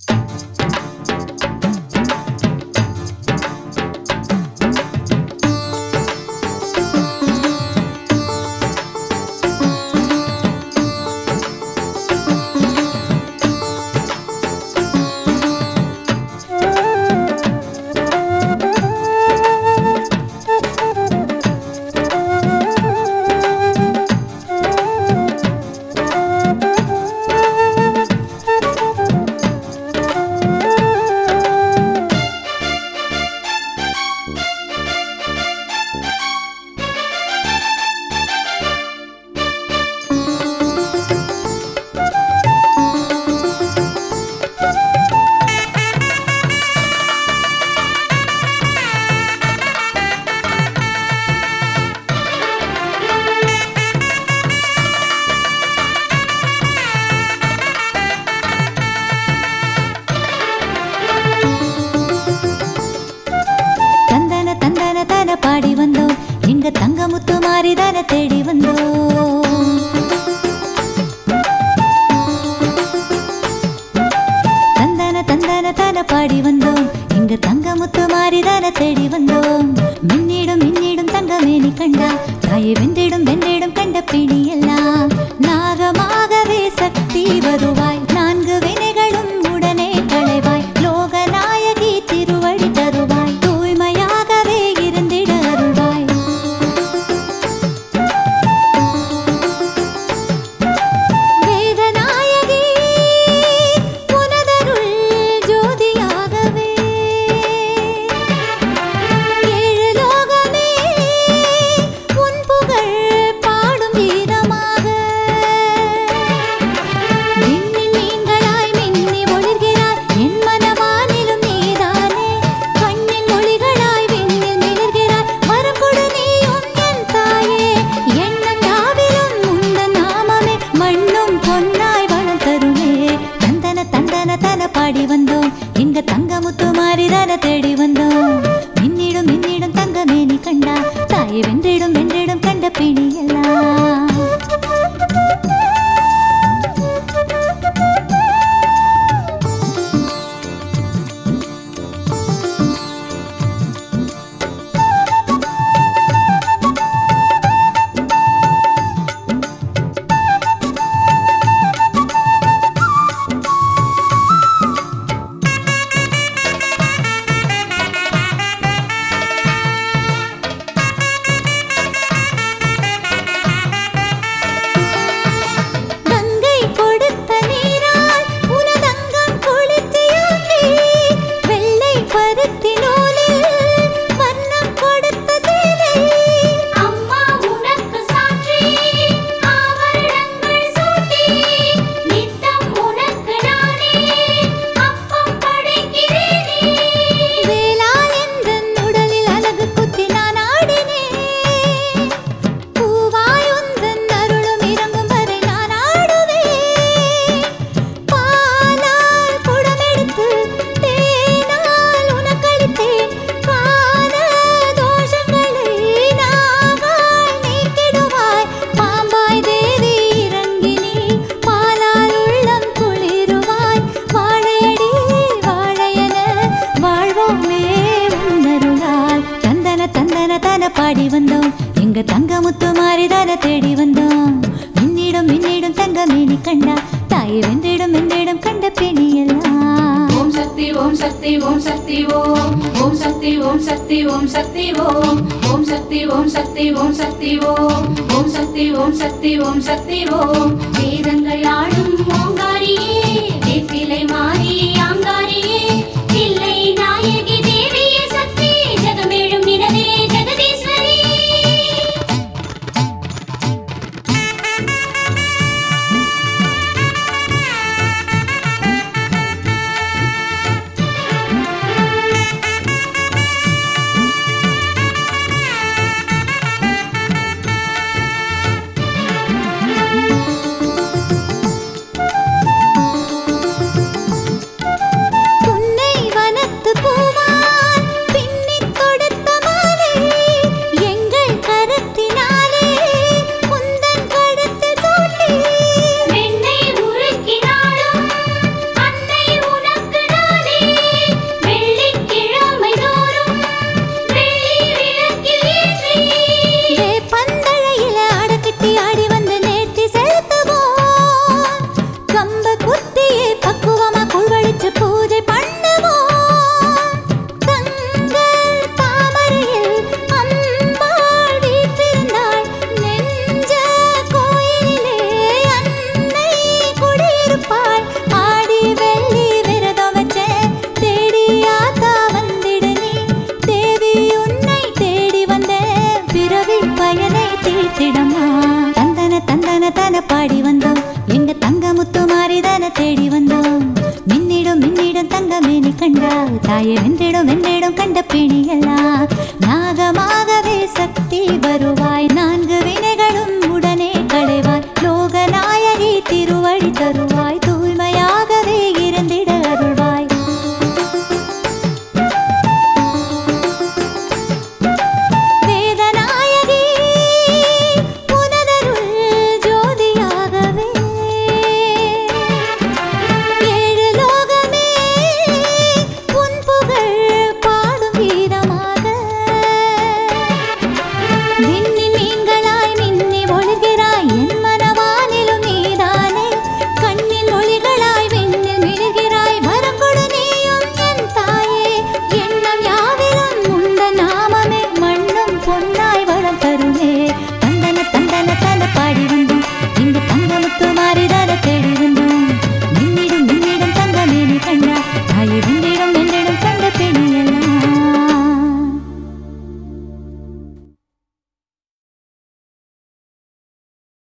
பாடி வந்தோம் எங்க தங்கமுத்து மாறிதான தேடி வந்தோம். தந்தன தந்தன தான பாடி வந்தோம் எங்க தங்கமுத்து மாறிதான தேடி வந்தோம். மின்னிடும் மின்னிடும் தங்கமேனி கண்டா தாயை வென்றிடும் வென்றிடும் கண்ட பிடி எல்லாம் நாகமாகவே சக்தி வருவாய். நான்கு வினைகளும் உடனே களைவாய். லோகநாயகி திருவடி தருவாய். தூய்மையாகவே இருந்திட அருள்வாய். வேதநாயகி உனதருள் ஜோதியாகவே ஏழு லோகமே உன் புகழ் பாடும் வீரமாக மின்னி நீங்களாய் மின்னி ஒளிர்கிறாய். என் மனவானிலும் நீதானே கண்ணின் ஒளிகளாய் விண்ணில் மிளிர்கிறாய். வரம் கொடு நீயும் என் தாயே. எண்ணம் யாவிலும் உந்தன் நாமமே மண்ணும் பொன்னாய் வளம் தருமே. தந்தன தந்தன தன பாடி வந்தோம் எங்க தங்கமுத்து மாறிதான தேடி வந்தோம். மின்னிடும் மின்னிடும் தங்கமேனி கண்டா தாயை வென்றிடும் வென்றிடும் கண்ட பிடி எல்லாம் கங்கை கொடுத்த நீரால் உனதங்கம் குளிர்ச்சியாக்கி வெள்ளை பருத்தி நூலில் வண்ணம் கொடுத்த சேலை. அம்மா உனக்கு சாற்றி ஆபரணங்கள் சூட்டி நித்தம் உனக்கு நானே அப்பம் படைக்கிறேனே. வேலா எந்தன் உடலில் அழகு குத்தி நான் ஆடினேன். பூவாய் உந்தன் அருளும் இறங்கும் வரை நான் ஆடுவேன். பாலால் குடமெடுத்து தேனால் உனக்களித்தேன். கால தோஷங்களை நாகால் நீக்கிடுவாய். பாம்பாய் தேவி இறங்கி நீ பாலால் உள்ளம் குளிருவாய். வாழையடி வாழையன வாழ்வோமே உன்னருளால். தந்தன தந்தன தன பாடி வந்தோம் எங்க தங்கமுத்து மாறிதான தேடி வந்தோம். மின்னிடும் மின்னிடும் தங்கமேனி கண்டா தாயை வென்றிடும் வென்றிடும் கண்ட பிடி எல்லாம் ஓம் சக்தி ஓம் சக்தி ஓம் சக்தி ஓம் ஓம் சக்தி ஓம் சக்தி ஓம் சக்தி ஓம் ஓம் சக்தி ஓம் சக்தி ஓம் சக்தி ஓம் ஓம் சக்தி ஓம் சக்தி ஓம் சக்தி ஓம். வேதங்கள் ஆடும் ஓங்காரியே வேப்பிலை மாறி ஆங்காரியே தில்லை நாயகி தேவியே சக்தி ஜெகமேழும் நினவே ஜெகதீஸ்வரி. கண்டால் தாயை வென்றிடும் வென்றிடும் கண்ட பிணியெல்லாம் நாகமாகவே சக்தி வருவாய்.